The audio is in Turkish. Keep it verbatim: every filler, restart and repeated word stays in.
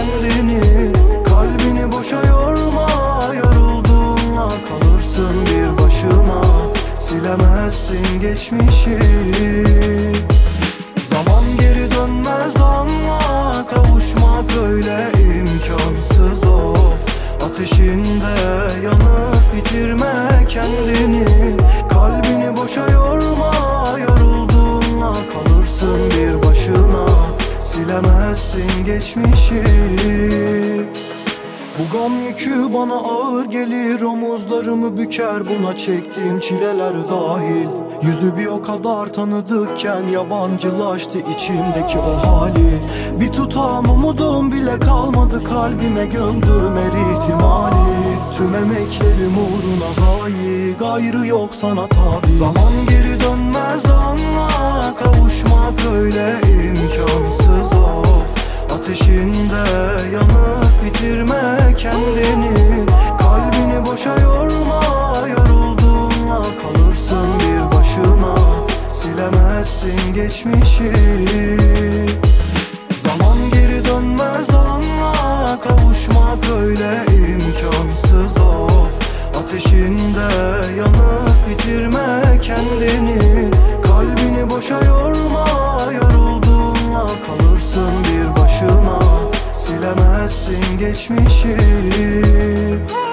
kendini. Kalbini boşa yorma, yorulduğunla kalırsın bir başına. Silemezsin geçmişi. Zaman geri dönmez, anla, kavuşmak öyle imkansız of. Ateşinde yanıp bitirme kendini. Kalbini boşa yorma, yorulduğunla kalırsın bir başına. Silemezsin geçmişi. Bu gam yükü bana ağır gelir, omuzlarımı büker buna çektiğim çileler dahil. Yüzü bir o kadar tanıdıkken yabancılaştı içimdeki o hali. Bir tutam umudum bile kalmadı, kalbime gömdüm her ihtimali. Tüm emeklerim uğruna zayi, gayrı yok sana tabi. Zaman geri dönmez, anla, kavuşmak öyle imkansız of. Ateşinde yanıp bitirme kendini. Kalbini boşa yorma, yorulduğunla kalırsın bir başına. Silemezsin geçmişi. Zaman geri dönmez, anla, kavuşmak öyle imkansız of. Ateşinde yanıp bitirme kendini. Kalbini boşa yorma, yorulduğunla kalırsın bir başına. Silemezsin geçmişi.